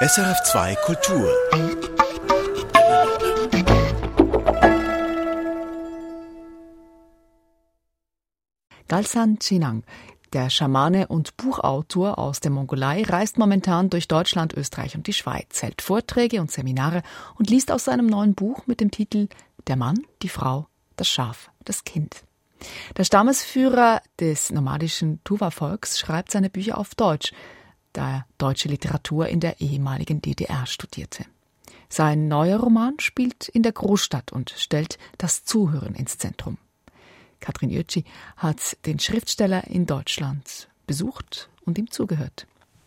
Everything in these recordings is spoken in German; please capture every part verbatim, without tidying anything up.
S R F zwei Kultur. Galsan Chinang, der Schamane und Buchautor aus der Mongolei, reist momentan durch Deutschland, Österreich und die Schweiz, hält Vorträge und Seminare und liest aus seinem neuen Buch mit dem Titel »Der Mann, die Frau, das Schaf, das Kind«. Der Stammesführer des nomadischen Tuva-Volks schreibt seine Bücher auf Deutsch, da er deutsche Literatur in der ehemaligen D D R studierte. Sein neuer Roman spielt in der Großstadt und stellt das Zuhören ins Zentrum. Katrin Jötschi hat den Schriftsteller in Deutschland besucht und ihm zugehört.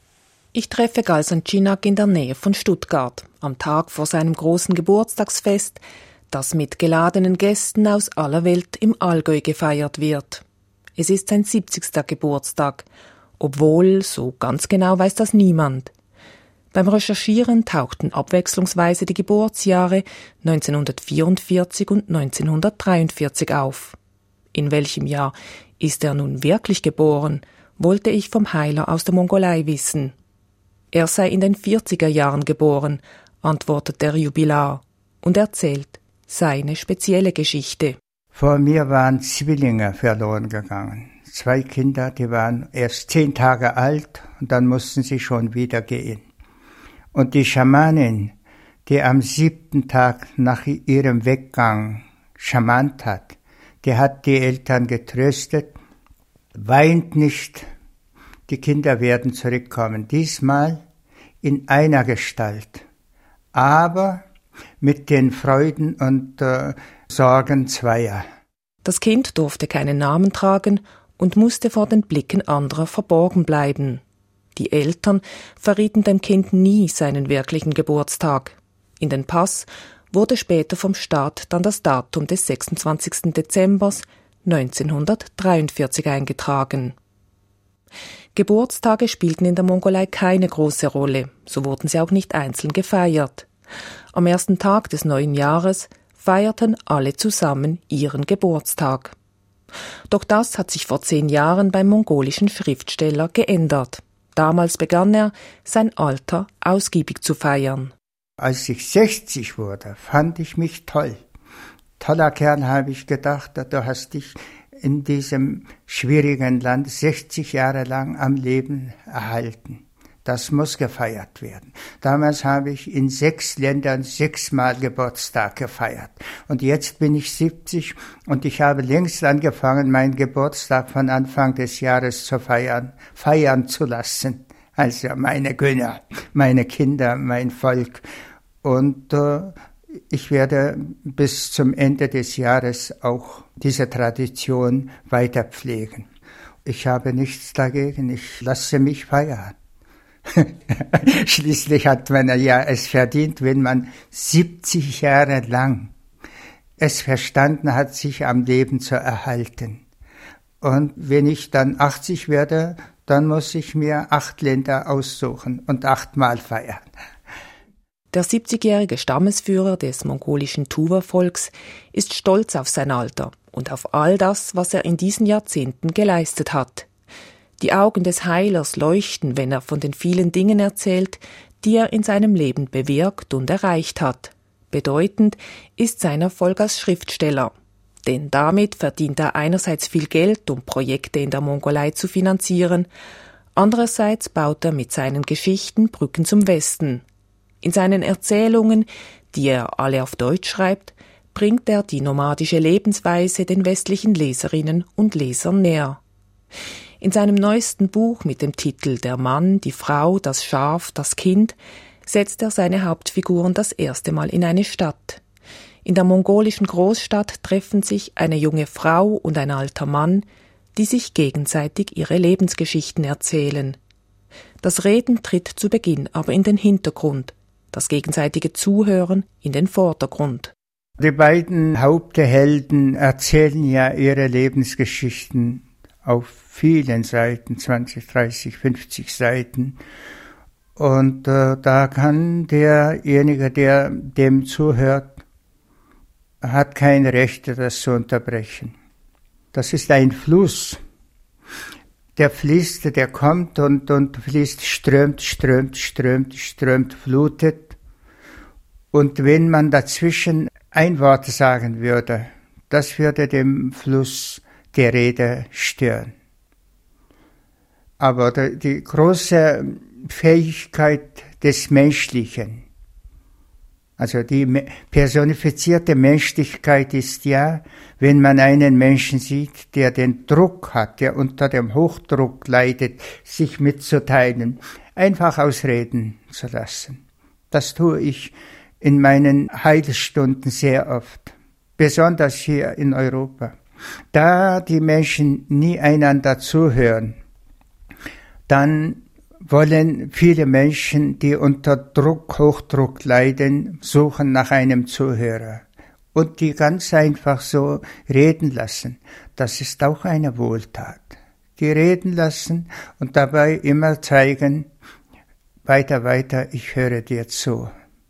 Ich treffe Galsan Chinang in der Nähe von Stuttgart, am Tag vor seinem großen Geburtstagsfest, das mit geladenen Gästen aus aller Welt im Allgäu gefeiert wird. Es ist sein siebzigster Geburtstag, obwohl so ganz genau weiß das niemand. Beim Recherchieren tauchten abwechslungsweise die Geburtsjahre neunzehnhundertvierundvierzig und neunzehnhundertdreiundvierzig auf. In welchem Jahr ist er nun wirklich geboren, wollte ich vom Heiler aus der Mongolei wissen. Er sei in den vierziger Jahren geboren, antwortet der Jubilar und erzählt seine spezielle Geschichte. Vor mir waren Zwillinge verloren gegangen. Zwei Kinder, die waren erst zehn Tage alt und dann mussten sie schon wieder gehen. Und die Schamanin, die am siebten Tag nach ihrem Weggang schamant hat, die hat die Eltern getröstet, weint nicht, die Kinder werden zurückkommen. Diesmal in einer Gestalt, aber mit den Freuden und äh, Sorgen zweier. Das Kind durfte keinen Namen tragen und musste vor den Blicken anderer verborgen bleiben. Die Eltern verrieten dem Kind nie seinen wirklichen Geburtstag. In den Pass wurde später vom Staat dann das Datum des sechsundzwanzigsten Dezember neunzehnhundertdreiundvierzig eingetragen. Geburtstage spielten in der Mongolei keine große Rolle, so wurden sie auch nicht einzeln gefeiert. Am ersten Tag des neuen Jahres feierten alle zusammen ihren Geburtstag. Doch das hat sich vor zehn Jahren beim mongolischen Schriftsteller geändert. Damals begann er, sein Alter ausgiebig zu feiern. Als ich sechzig wurde, fand ich mich toll. Toller Kerl, habe ich gedacht, du hast dich in diesem schwierigen Land sechzig Jahre lang am Leben erhalten. Das muss gefeiert werden. Damals habe ich in sechs Ländern sechsmal Geburtstag gefeiert. Und jetzt bin ich siebzig und ich habe längst angefangen, meinen Geburtstag von Anfang des Jahres zu feiern, feiern zu lassen. Also meine Gönner, meine Kinder, mein Volk. Und äh, ich werde bis zum Ende des Jahres auch diese Tradition weiter pflegen. Ich habe nichts dagegen, ich lasse mich feiern. Schließlich hat man ja es verdient, wenn man siebzig Jahre lang es verstanden hat, sich am Leben zu erhalten. Und wenn ich dann achtzig werde, dann muss ich mir acht Länder aussuchen und achtmal feiern. Der siebzigjährige Stammesführer des mongolischen Tuva-Volks ist stolz auf sein Alter und auf all das, was er in diesen Jahrzehnten geleistet hat. Die Augen des Heilers leuchten, wenn er von den vielen Dingen erzählt, die er in seinem Leben bewirkt und erreicht hat. Bedeutend ist sein Erfolg als Schriftsteller. Denn damit verdient er einerseits viel Geld, um Projekte in der Mongolei zu finanzieren, andererseits baut er mit seinen Geschichten Brücken zum Westen. In seinen Erzählungen, die er alle auf Deutsch schreibt, bringt er die nomadische Lebensweise den westlichen Leserinnen und Lesern näher. In seinem neuesten Buch mit dem Titel »Der Mann, die Frau, das Schaf, das Kind« setzt er seine Hauptfiguren das erste Mal in eine Stadt. In der mongolischen Großstadt treffen sich eine junge Frau und ein alter Mann, die sich gegenseitig ihre Lebensgeschichten erzählen. Das Reden tritt zu Beginn aber in den Hintergrund, das gegenseitige Zuhören in den Vordergrund. Die beiden Haupthelden erzählen ja ihre Lebensgeschichten auf vielen Seiten, zwanzig, dreißig, fünfzig Seiten. Und äh, da kann derjenige, der dem zuhört, hat kein Recht, das zu unterbrechen. Das ist ein Fluss. der fließt, der kommt und, und fließt, strömt, strömt, strömt, strömt, flutet. Und wenn man dazwischen ein Wort sagen würde, das würde dem Fluss der Rede stören. Aber die große Fähigkeit des Menschlichen, also die personifizierte Menschlichkeit ist ja, wenn man einen Menschen sieht, der den Druck hat, der unter dem Hochdruck leidet, sich mitzuteilen, einfach ausreden zu lassen. Das tue ich in meinen Heilstunden sehr oft, besonders hier in Europa. Da die Menschen nie einander zuhören, dann wollen viele Menschen, die unter Druck, Hochdruck leiden, suchen nach einem Zuhörer und die ganz einfach so reden lassen. Das ist auch eine Wohltat. Die reden lassen und dabei immer zeigen, weiter, weiter, ich höre dir zu.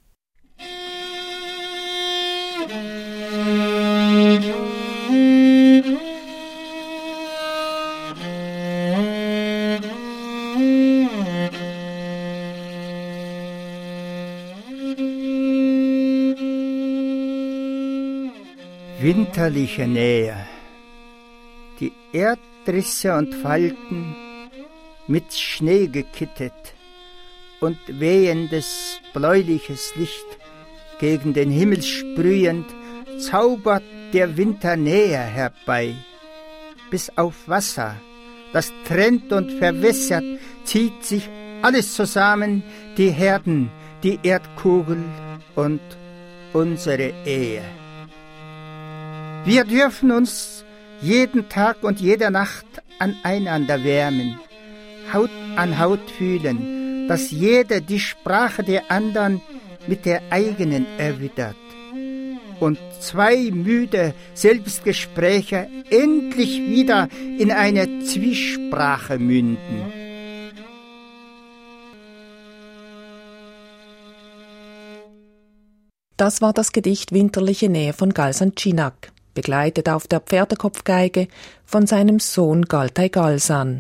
Winterliche Nähe, die Erdrisse und Falten mit Schnee gekittet und wehendes bläuliches Licht gegen den Himmel sprühend, zaubert der Winter Nähe herbei. Bis auf Wasser, das trennt und verwässert, zieht sich alles zusammen, die Herden, die Erdkugel und unsere Ehe. Wir dürfen uns jeden Tag und jede Nacht aneinander wärmen, Haut an Haut fühlen, dass jeder die Sprache der anderen mit der eigenen erwidert und zwei müde Selbstgespräche endlich wieder in eine Zwiesprache münden. Das war das Gedicht Winterliche Nähe von Galsan Cinak, begleitet auf der Pferdekopfgeige von seinem Sohn Galtay Galsan.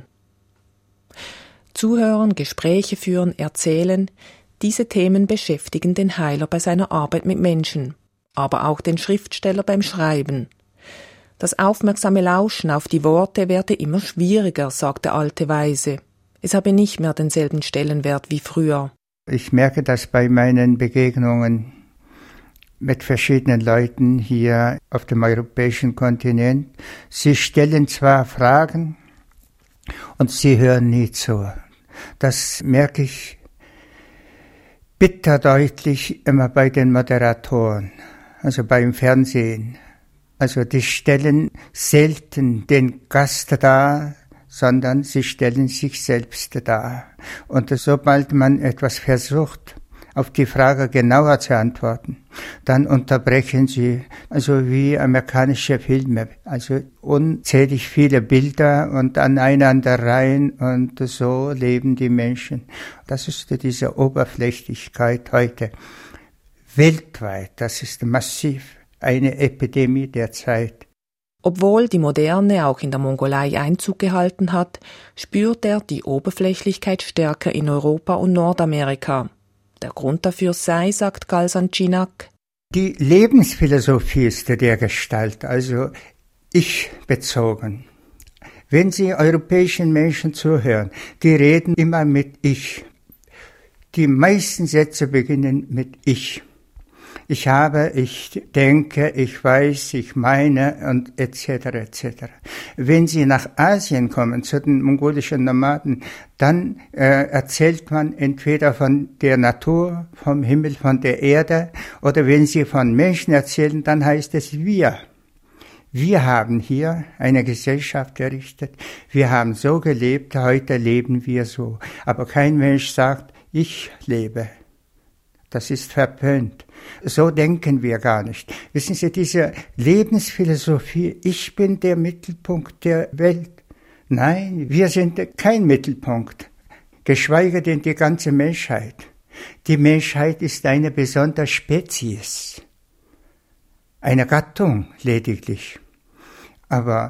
Zuhören, Gespräche führen, erzählen, diese Themen beschäftigen den Heiler bei seiner Arbeit mit Menschen, aber auch den Schriftsteller beim Schreiben. Das aufmerksame Lauschen auf die Worte werde immer schwieriger, sagt der alte Weise. Es habe nicht mehr denselben Stellenwert wie früher. Ich merke das bei meinen Begegnungen mit verschiedenen Leuten hier auf dem europäischen Kontinent. Sie stellen zwar Fragen und sie hören nie zu. Das merke ich bitter deutlich immer bei den Moderatoren, also beim Fernsehen. Also die stellen selten den Gast dar, sondern sie stellen sich selbst dar. Und sobald man etwas versucht, auf die Frage genauer zu antworten, dann unterbrechen sie, also wie amerikanische Filme, also unzählig viele Bilder und Aneinanderreihen und so leben die Menschen. Das ist diese Oberflächlichkeit heute weltweit, das ist massiv eine Epidemie der Zeit. Obwohl die Moderne auch in der Mongolei Einzug gehalten hat, spürt er die Oberflächlichkeit stärker in Europa und Nordamerika. Der Grund dafür sei, sagt Galsan Cinak, die Lebensphilosophie ist der Gestalt, also ich bezogen. Wenn Sie europäischen Menschen zuhören, die reden immer mit ich. Die meisten Sätze beginnen mit ich. Ich habe, ich denke, ich weiß, ich meine und et cetera et cetera. Wenn Sie nach Asien kommen, zu den mongolischen Nomaden, dann äh, erzählt man entweder von der Natur, vom Himmel, von der Erde, oder wenn Sie von Menschen erzählen, dann heißt es wir. Wir haben hier eine Gesellschaft errichtet, wir haben so gelebt, heute leben wir so. Aber kein Mensch sagt, ich lebe. Das ist verpönt. So denken wir gar nicht. Wissen Sie, diese Lebensphilosophie, ich bin der Mittelpunkt der Welt. Nein, wir sind kein Mittelpunkt, geschweige denn die ganze Menschheit. Die Menschheit ist eine besondere Spezies, eine Gattung lediglich. Aber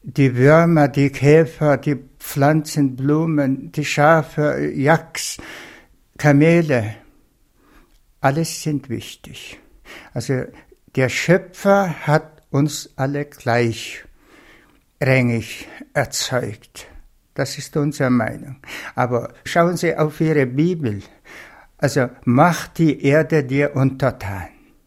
die Würmer, die Käfer, die Pflanzen, Blumen, die Schafe, Yaks, Kamele, alles sind wichtig. Also der Schöpfer hat uns alle gleichrangig erzeugt. Das ist unsere Meinung. Aber schauen Sie auf Ihre Bibel. Also macht die Erde dir untertan.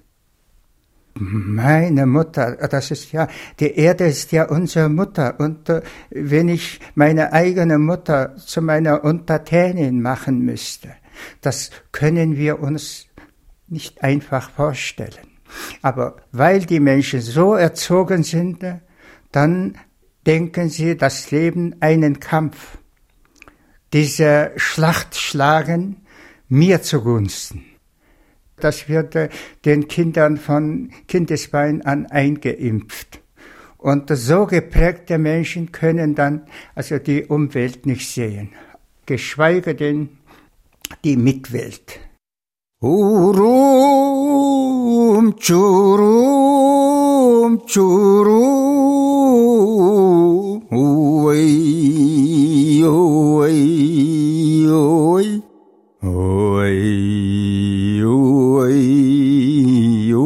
Meine Mutter, das ist ja, die Erde ist ja unsere Mutter. Und äh, wenn ich meine eigene Mutter zu meiner Untertänin machen müsste, das können wir uns nicht einfach vorstellen. Aber weil die Menschen so erzogen sind, dann denken sie, das Leben einen Kampf. Diese Schlacht schlagen mir zugunsten. Das wird den Kindern von Kindesbein an eingeimpft. Und so geprägte Menschen können dann also die Umwelt nicht sehen, geschweige denn die Mitwelt. Urum churum churum oi oi oi oi oi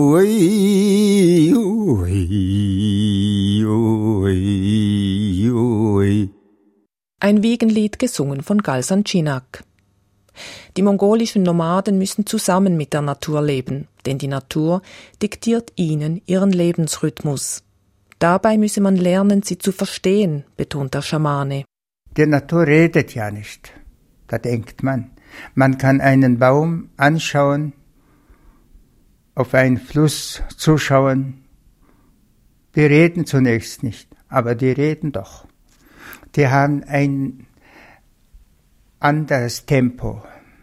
oi oi. Ein Wiegenlied gesungen von Galsan Jinak. Die mongolischen Nomaden müssen zusammen mit der Natur leben, denn die Natur diktiert ihnen ihren Lebensrhythmus. Dabei müsse man lernen, sie zu verstehen, betont der Schamane. Die Natur redet ja nicht, da denkt man. Man kann einen Baum anschauen, auf einen Fluss zuschauen. Die reden zunächst nicht, aber die reden doch. Die haben ein anderes Tempo.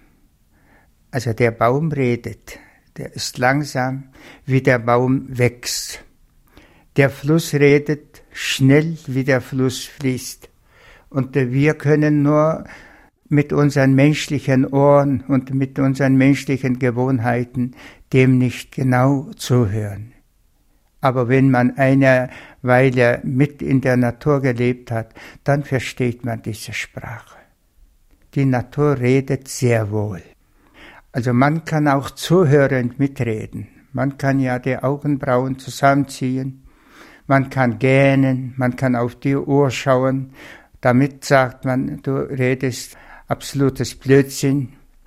Also der Baum redet, der ist langsam, wie der Baum wächst. Der Fluss redet schnell, wie der Fluss fließt. Und wir können nur mit unseren menschlichen Ohren und mit unseren menschlichen Gewohnheiten dem nicht genau zuhören. Aber wenn man eine Weile mit in der Natur gelebt hat, dann versteht man diese Sprache. Die Natur redet sehr wohl. Also man kann auch zuhörend mitreden. Man kann ja die Augenbrauen zusammenziehen, man kann gähnen, man kann auf die Uhr schauen. Damit sagt man, du redest absolutes Blödsinn,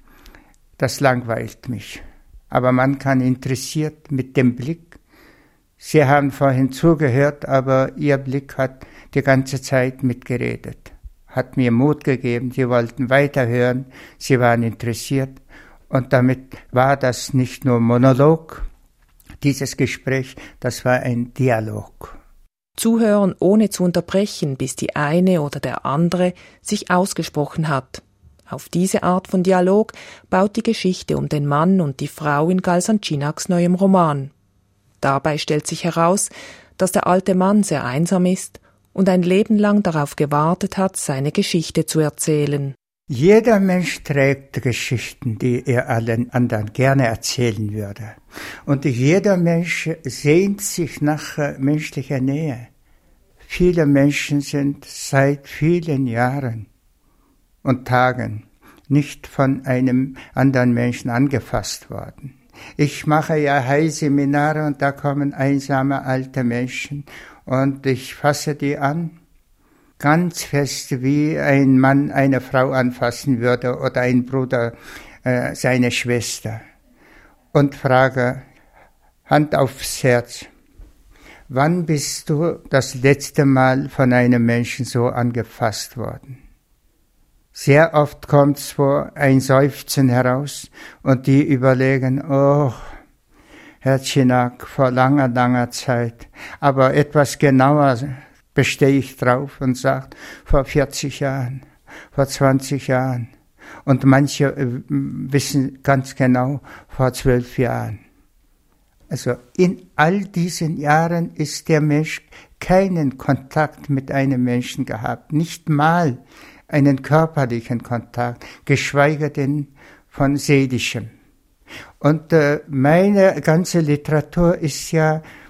das langweilt mich. Aber man kann interessiert mit dem Blick. Sie haben vorhin zugehört, aber Ihr Blick hat die ganze Zeit mitgeredet. Hat mir Mut gegeben, Sie wollten weiterhören, Sie waren interessiert. Und damit war das nicht nur Monolog, dieses Gespräch, das war ein Dialog. Zuhören ohne zu unterbrechen, bis die eine oder der andere sich ausgesprochen hat. Auf diese Art von Dialog baut die Geschichte um den Mann und die Frau in Galsan Jinaks neuem Roman. Dabei stellt sich heraus, dass der alte Mann sehr einsam ist und ein Leben lang darauf gewartet hat, seine Geschichte zu erzählen. Jeder Mensch trägt Geschichten, die er allen anderen gerne erzählen würde. Und jeder Mensch sehnt sich nach menschlicher Nähe. Viele Menschen sind seit vielen Jahren und Tagen nicht von einem anderen Menschen angefasst worden. Ich mache ja Heilseminare und da kommen einsame alte Menschen und ich fasse die an. Ganz fest, wie ein Mann eine Frau anfassen würde oder ein Bruder äh, seine Schwester. Und frage, Hand aufs Herz, wann bist du das letzte Mal von einem Menschen so angefasst worden? Sehr oft kommt's vor, ein Seufzen heraus und die überlegen, oh, Herr Jinak, vor langer, langer Zeit, aber etwas genauer bestehe ich drauf und sagt, vor vierzig Jahren, vor zwanzig Jahren. Und manche äh, wissen ganz genau, vor zwölf Jahren. Also in all diesen Jahren ist der Mensch keinen Kontakt mit einem Menschen gehabt, nicht mal einen körperlichen Kontakt, geschweige denn von seelischem. Und äh, meine ganze Literatur ist ja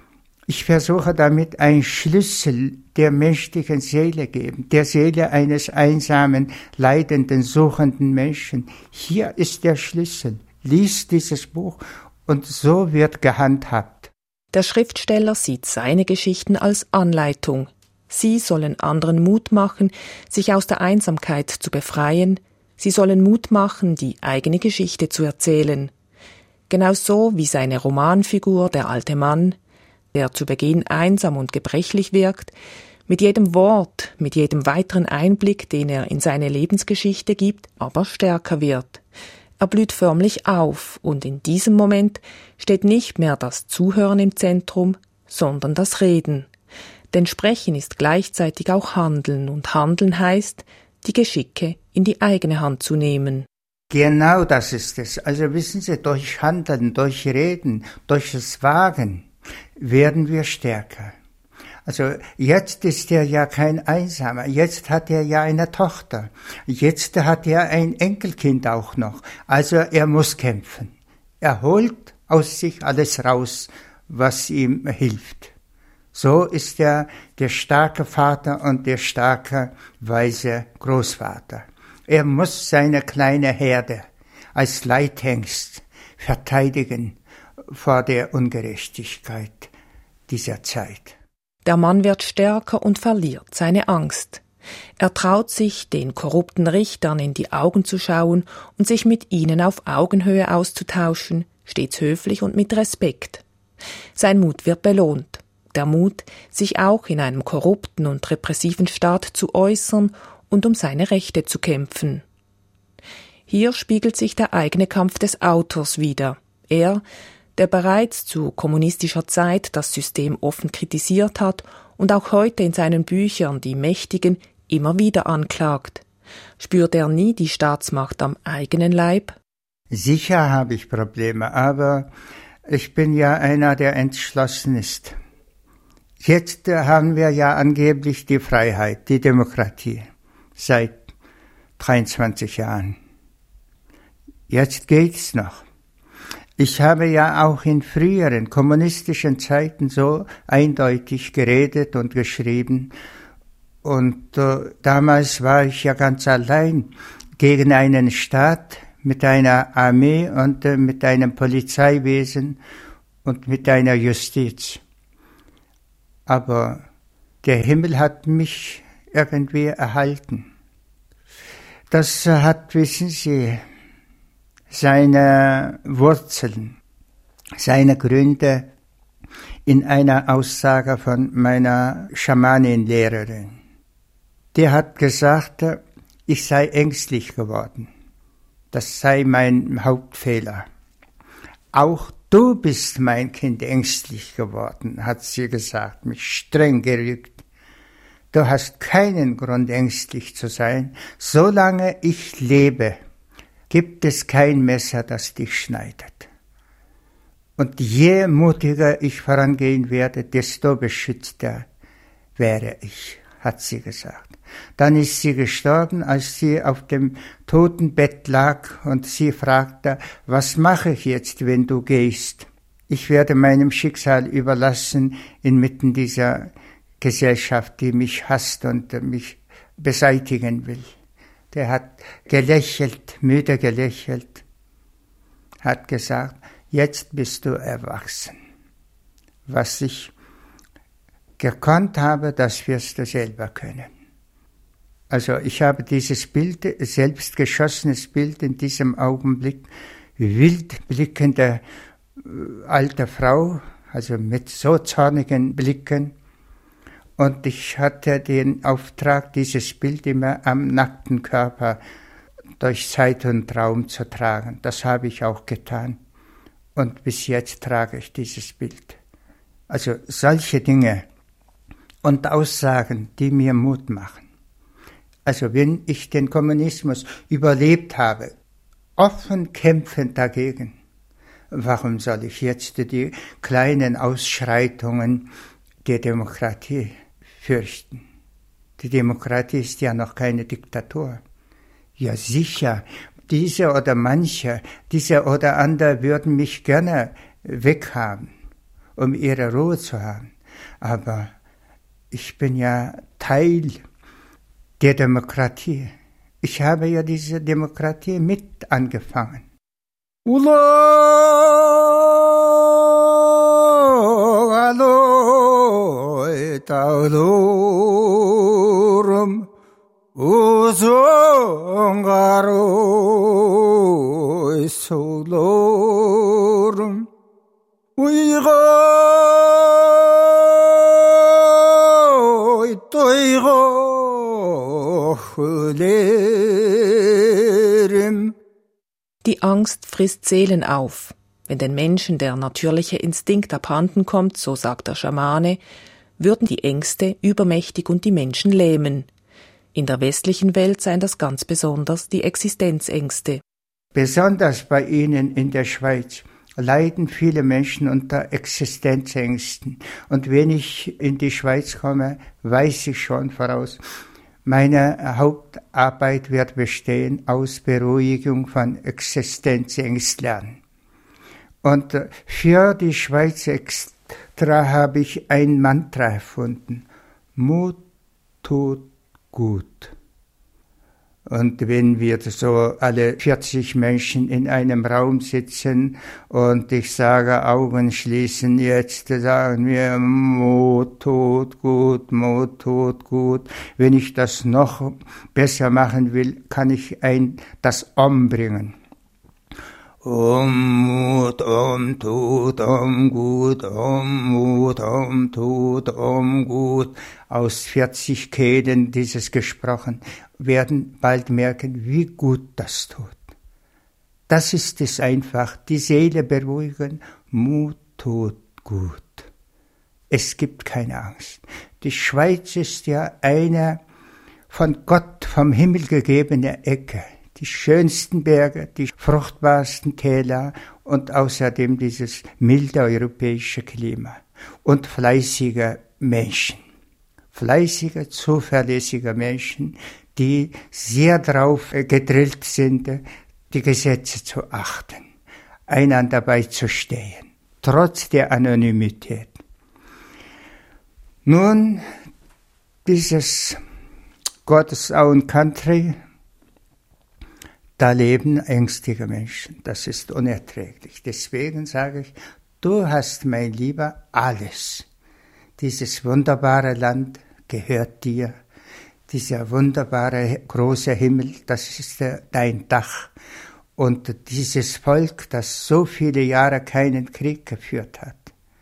Ich versuche damit einen Schlüssel der menschlichen Seele geben, der Seele eines einsamen, leidenden, suchenden Menschen. Hier ist der Schlüssel. Lies dieses Buch und so wird gehandhabt. Der Schriftsteller sieht seine Geschichten als Anleitung. Sie sollen anderen Mut machen, sich aus der Einsamkeit zu befreien. Sie sollen Mut machen, die eigene Geschichte zu erzählen. Genauso wie seine Romanfigur, der alte Mann, der zu Beginn einsam und gebrechlich wirkt, mit jedem Wort, mit jedem weiteren Einblick, den er in seine Lebensgeschichte gibt, aber stärker wird. Er blüht förmlich auf, und in diesem Moment steht nicht mehr das Zuhören im Zentrum, sondern das Reden. Denn Sprechen ist gleichzeitig auch Handeln, und Handeln heißt, die Geschicke in die eigene Hand zu nehmen. Genau das ist es. Also wissen Sie, durch Handeln, durch Reden, durch das Wagen werden wir stärker. Also jetzt ist er ja kein Einsamer, jetzt hat er ja eine Tochter, jetzt hat er ein Enkelkind auch noch. Also er muss kämpfen. Er holt aus sich alles raus, was ihm hilft. So ist er der starke Vater und der starke, weise Großvater. Er muss seine kleine Herde als Leithengst verteidigen vor der Ungerechtigkeit dieser Zeit. Der Mann wird stärker und verliert seine Angst. Er traut sich, den korrupten Richtern in die Augen zu schauen und sich mit ihnen auf Augenhöhe auszutauschen, stets höflich und mit Respekt. Sein Mut wird belohnt. Der Mut, sich auch in einem korrupten und repressiven Staat zu äußern und um seine Rechte zu kämpfen. Hier spiegelt sich der eigene Kampf des Autors wider. Er, der bereits zu kommunistischer Zeit das System offen kritisiert hat und auch heute in seinen Büchern die Mächtigen immer wieder anklagt. Spürt er nie die Staatsmacht am eigenen Leib? Sicher habe ich Probleme, aber ich bin ja einer, der entschlossen ist. Jetzt haben wir ja angeblich die Freiheit, die Demokratie, seit dreiundzwanzig Jahren. Jetzt geht's noch. Ich habe ja auch in früheren kommunistischen Zeiten so eindeutig geredet und geschrieben. Und äh, damals war ich ja ganz allein gegen einen Staat mit einer Armee und äh, mit einem Polizeiwesen und mit einer Justiz. Aber der Himmel hat mich irgendwie erhalten. Das äh, hat, wissen Sie, seine Wurzeln, seine Gründe in einer Aussage von meiner Schamaninlehrerin. Die hat gesagt, ich sei ängstlich geworden. Das sei mein Hauptfehler. Auch du bist, mein Kind, ängstlich geworden, hat sie gesagt, mich streng gerügt. Du hast keinen Grund, ängstlich zu sein. Solange ich lebe, gibt es kein Messer, das dich schneidet. Und je mutiger ich vorangehen werde, desto beschützter wäre ich, hat sie gesagt. Dann ist sie gestorben, als sie auf dem Totenbett lag und sie fragte, was mache ich jetzt, wenn du gehst? Ich werde meinem Schicksal überlassen inmitten dieser Gesellschaft, die mich hasst und mich beseitigen will. Der hat gelächelt, müde gelächelt, hat gesagt, jetzt bist du erwachsen. Was ich gekonnt habe, das wirst du selber können. Also ich habe dieses Bild, selbst geschossenes Bild in diesem Augenblick, wild blickende alte Frau, also mit so zornigen Blicken. Und ich hatte den Auftrag, dieses Bild immer am nackten Körper durch Zeit und Raum zu tragen. Das habe ich auch getan. Und bis jetzt trage ich dieses Bild. Also solche Dinge und Aussagen, die mir Mut machen. Also wenn ich den Kommunismus überlebt habe, offen kämpfend dagegen, warum soll ich jetzt die kleinen Ausschreitungen der Demokratie fürchten? Die Demokratie ist ja noch keine Diktatur. Ja sicher, diese oder manche, diese oder andere würden mich gerne weghaben, um ihre Ruhe zu haben. Aber ich bin ja Teil der Demokratie. Ich habe ja diese Demokratie mit angefangen. Die Angst frisst Seelen auf. Wenn den Menschen der natürliche Instinkt abhanden kommt, so sagt der Schamane, würden die Ängste übermächtig und die Menschen lähmen. In der westlichen Welt seien das ganz besonders die Existenzängste. Besonders bei Ihnen in der Schweiz leiden viele Menschen unter Existenzängsten. Und wenn ich in die Schweiz komme, weiß ich schon voraus, meine Hauptarbeit wird bestehen aus Beruhigung von Existenzängstlern. Und für die Schweiz extra habe ich ein Mantra erfunden. Mut tut gut. Und wenn wir so alle vierzig Menschen in einem Raum sitzen und ich sage, Augen schließen jetzt, sagen wir, Mut tut gut, Mut tut gut. Wenn ich das noch besser machen will, kann ich ein, das Om bringen. Om Mut, Om tut, Om gut, Om Mut, Om tut, Om gut. Aus vierzig Kehlen dieses gesprochen, werden bald merken, wie gut das tut. Das ist es einfach, die Seele beruhigen, Mut tut gut. Es gibt keine Angst. Die Schweiz ist ja eine von Gott vom Himmel gegebene Ecke. Die schönsten Berge, die fruchtbarsten Täler und außerdem dieses milde europäische Klima und fleißige Menschen. Fleißige, zuverlässige Menschen, die sehr drauf gedrillt sind, die Gesetze zu achten, einander beizustehen, trotz der Anonymität. Nun, dieses God's Own Country, da leben ängstliche Menschen, das ist unerträglich. Deswegen sage ich, du hast, mein Lieber, alles. Dieses wunderbare Land gehört dir. Dieser wunderbare große Himmel, das ist dein Dach. Und dieses Volk, das so viele Jahre keinen Krieg geführt hat,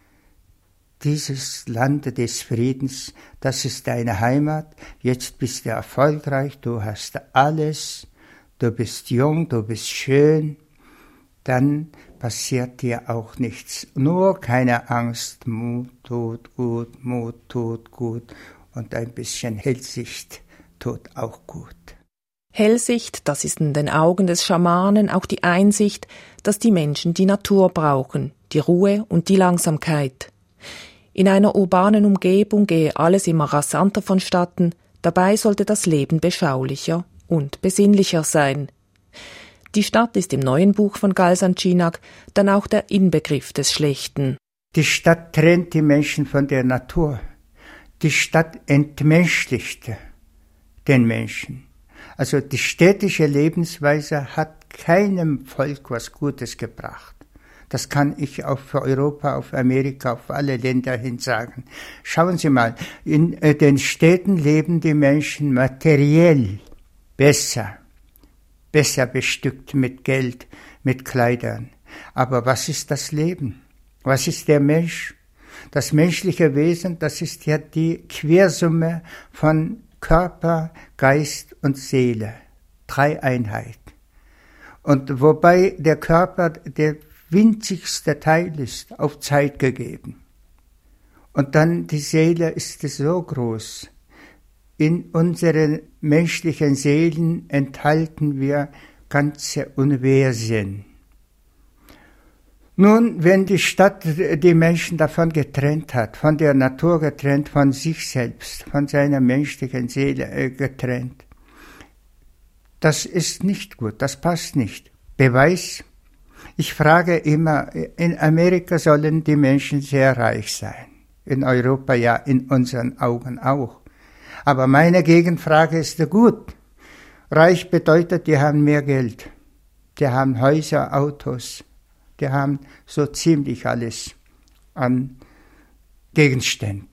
dieses Land des Friedens, das ist deine Heimat. Jetzt bist du erfolgreich, du hast alles, du bist jung, du bist schön. Dann passiert dir auch nichts. Nur keine Angst, Mut tut gut, Mut tut gut. Und ein bisschen Hellsicht tut auch gut. Hellsicht, das ist in den Augen des Schamanen auch die Einsicht, dass die Menschen die Natur brauchen, die Ruhe und die Langsamkeit. In einer urbanen Umgebung gehe alles immer rasanter vonstatten, dabei sollte das Leben beschaulicher und besinnlicher sein. Die Stadt ist im neuen Buch von Galsan Cinak dann auch der Inbegriff des Schlechten. Die Stadt trennt die Menschen von der Natur. Die Stadt entmenschlichte den Menschen. Also die städtische Lebensweise hat keinem Volk was Gutes gebracht. Das kann ich auch für Europa, auf Amerika, auf alle Länder hin sagen. Schauen Sie mal, in den Städten leben die Menschen materiell besser, besser bestückt mit Geld, mit Kleidern. Aber was ist das Leben? Was ist der Mensch? Das menschliche Wesen, das ist ja die Quersumme von Körper, Geist und Seele. Dreieinheit. Und wobei der Körper der winzigste Teil ist, auf Zeit gegeben. Und dann die Seele ist so groß. In unseren menschlichen Seelen enthalten wir ganze Universen. Nun, wenn die Stadt die Menschen davon getrennt hat, von der Natur getrennt, von sich selbst, von seiner menschlichen Seele getrennt, das ist nicht gut, das passt nicht. Beweis, ich frage immer, in Amerika sollen die Menschen sehr reich sein. In Europa ja, in unseren Augen auch. Aber meine Gegenfrage ist gut. Reich bedeutet, die haben mehr Geld. Die haben Häuser, Autos. Die haben so ziemlich alles an Gegenständen.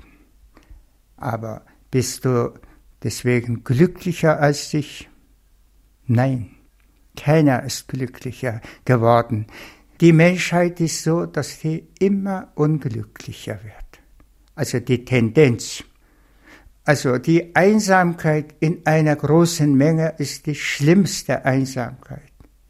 Aber bist du deswegen glücklicher als ich? Nein, keiner ist glücklicher geworden. Die Menschheit ist so, dass sie immer unglücklicher wird. Also die Tendenz. Also die Einsamkeit in einer großen Menge ist die schlimmste Einsamkeit.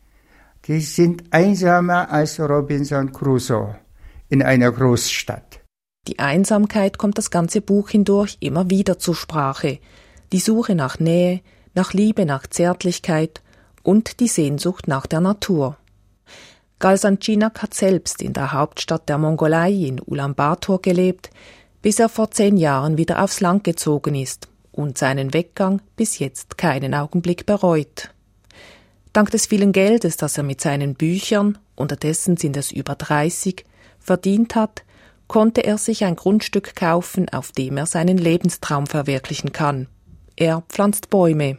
Die sind einsamer als Robinson Crusoe in einer Großstadt. Die Einsamkeit kommt das ganze Buch hindurch immer wieder zur Sprache. Die Suche nach Nähe, nach Liebe, nach Zärtlichkeit und die Sehnsucht nach der Natur. Galsan Jinak hat selbst in der Hauptstadt der Mongolei in Ulaanbaatar gelebt, bis er vor zehn Jahren wieder aufs Land gezogen ist und seinen Weggang bis jetzt keinen Augenblick bereut. Dank des vielen Geldes, das er mit seinen Büchern, unterdessen sind es über dreißig, verdient hat, konnte er sich ein Grundstück kaufen, auf dem er seinen Lebenstraum verwirklichen kann. Er pflanzt Bäume.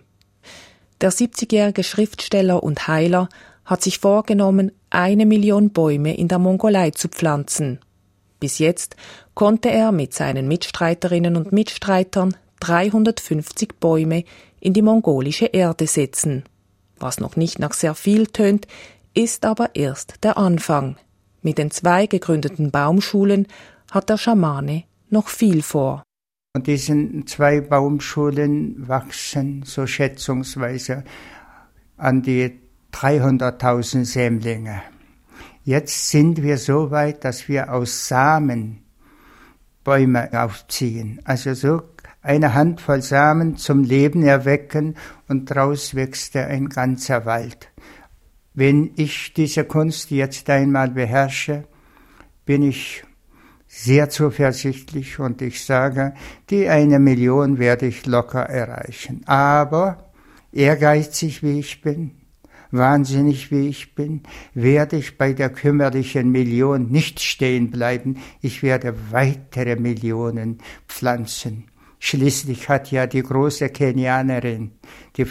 Der siebzigjährige Schriftsteller und Heiler hat sich vorgenommen, eine Million Bäume in der Mongolei zu pflanzen. Bis jetzt konnte er mit seinen Mitstreiterinnen und Mitstreitern dreihundertfünfzig Bäume in die mongolische Erde setzen. Was noch nicht nach sehr viel tönt, ist aber erst der Anfang. Mit den zwei gegründeten Baumschulen hat der Schamane noch viel vor. Und diesen zwei Baumschulen wachsen so schätzungsweise an die dreihunderttausend Sämlinge. Jetzt sind wir so weit, dass wir aus Samen Bäume aufziehen. Also so eine Handvoll Samen zum Leben erwecken und daraus wächst ein ganzer Wald. Wenn ich diese Kunst jetzt einmal beherrsche, bin ich sehr zuversichtlich und ich sage, die eine Million werde ich locker erreichen. Aber ehrgeizig wie ich bin, wahnsinnig wie ich bin, werde ich bei der kümmerlichen Million nicht stehen bleiben. Ich werde weitere Millionen pflanzen. Schließlich hat ja die große Kenianerin, die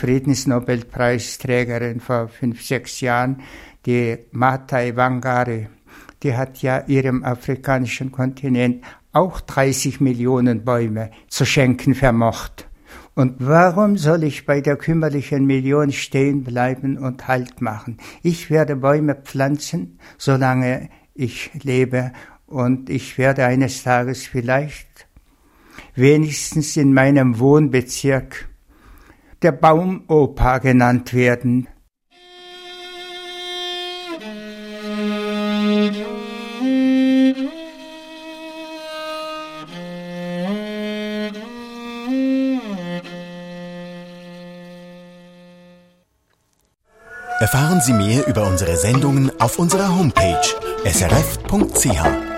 Friedensnobelpreisträgerin vor fünf, sechs Jahren, die Maathai Wangari, die hat ja ihrem afrikanischen Kontinent auch dreißig Millionen Bäume zu schenken vermocht. Und warum soll ich bei der kümmerlichen Million stehen bleiben und Halt machen? Ich werde Bäume pflanzen, solange ich lebe, und ich werde eines Tages vielleicht wenigstens in meinem Wohnbezirk der Baumopa genannt werden. Erfahren Sie mehr über unsere Sendungen auf unserer Homepage s r f punkt c h.